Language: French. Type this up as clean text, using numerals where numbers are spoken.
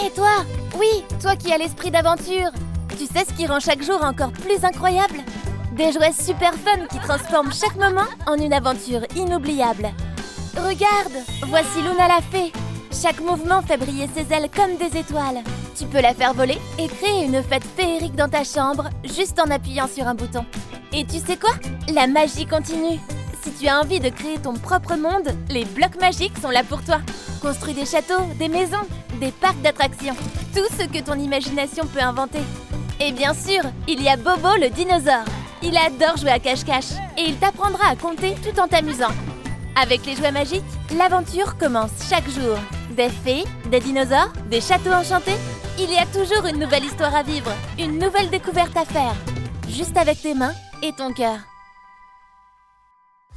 Hé toi! Oui, toi qui as l'esprit d'aventure! Tu sais ce qui rend chaque jour encore plus incroyable? Des jouets super fun qui transforment chaque moment en une aventure inoubliable. Regarde, voici Luna la fée. Chaque mouvement fait briller ses ailes comme des étoiles. Tu peux la faire voler et créer une fête féerique dans ta chambre juste en appuyant sur un bouton. Et tu sais quoi? La magie continue. Si tu as envie de créer ton propre monde, les blocs magiques sont là pour toi. Construis des châteaux, des maisons, des parcs d'attractions, tout ce que ton imagination peut inventer. Et bien sûr, il y a Bobo le dinosaure. Il adore jouer à cache-cache et il t'apprendra à compter tout en t'amusant. Avec les jouets magiques, l'aventure commence chaque jour. Des fées, des dinosaures, des châteaux enchantés. Il y a toujours une nouvelle histoire à vivre, une nouvelle découverte à faire. Juste avec tes mains et ton cœur.